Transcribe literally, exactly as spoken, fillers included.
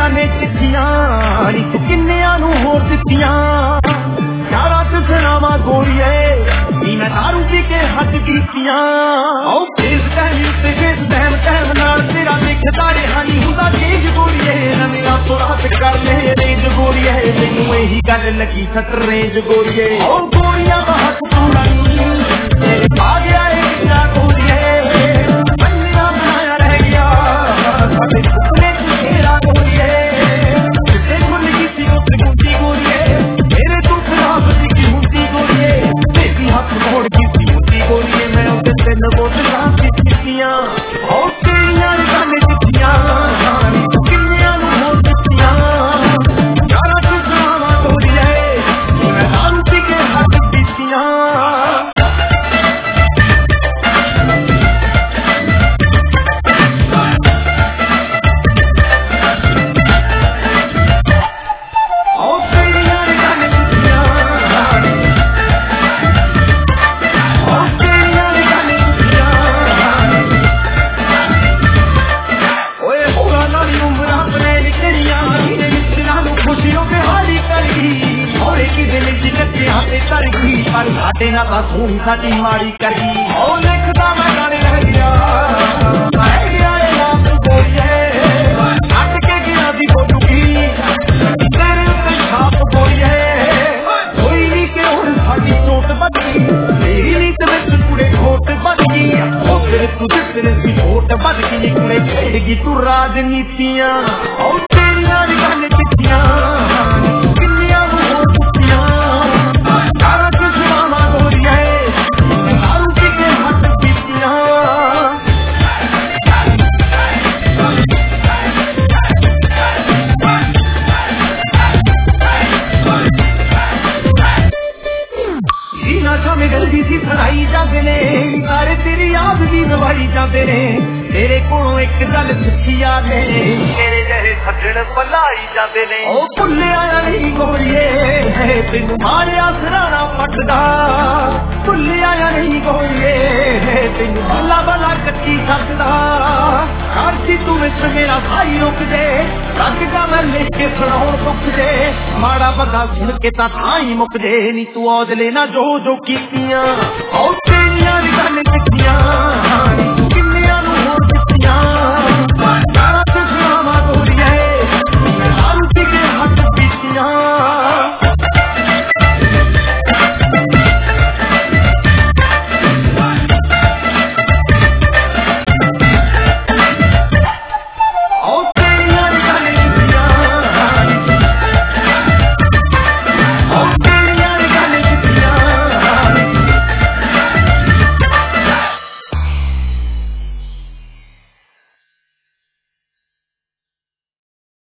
गाने चिट्ठियां नी तू किन्नियां नू होर दित्तियां यारा च सरावा गोरिए नी मैं दारू पी के हद कीतियां ओ फेस टाइम ते फेस टाइम टाइम नाल तेरा देखदा रहा नी हुंदा चेंज गोरिए ना मेरा तो रात कर ले रेंज गोरिए मैनू यही गल लगी सट रेंज गोरिए ओ गोरिया दा हक पूरा नी तेरे पा गया है कितना गोरिए बन्निया बनाया रह गया साडे सुपने च तेरा गोरिए ते भुल गई सी उस गुंदी गोरिए मेरे तू खराब दिखी हुंदी गोरिए तेरी हाथ मोड़ की सी हुंदी गोरिए मैं उसे तेन बोतलां कीतियां ओ तेरियां गाने चिट्ठियां किन्नियां नू होर दित्तियां यारा तू सरावा गोरिए मैं दारू पी के हद कीतियां सोनी साडी माड़ी कर गई ओ लिखदा मैं गाने रह गया रह गया ए नाम गोरिए हट के गया दी बोलूगी तेरे ते छाप गोरिए कोई नहीं के हुण साडी चोट बच गई तेरी नीत विच कुड़े खोट बच गई ओ तेरे तू तेरे दी खोट बच गई कुड़े खेड़गी तू राजनीतियां ओ तेरियां गाने चिट्ठियां किन्नियां होर दित्तियां सारा कुछ मामा गोरिए दारू पी के हद कीतियां नशा में गलती सी फड़ाई जाते ने सारे तेरी याद भी दवाई जाते ने तेरे कोलों एक गल सच्ची याद है तेरे जहे सज्जन भलाई जाते ने ओ भुल्ले आया नहीं गोरिए तेनू मारिया सराना पटदा भुल्ले आया नहीं गोरिए तेनू भला भला कच्ची सकदा काशी तू विच मेरा भाई रुक दे रग का मैं लिख के सुनाओ दुख दे माड़ा बगा सुन के ता थाई मुक दे नी तू औदले ना जो जो कीतियां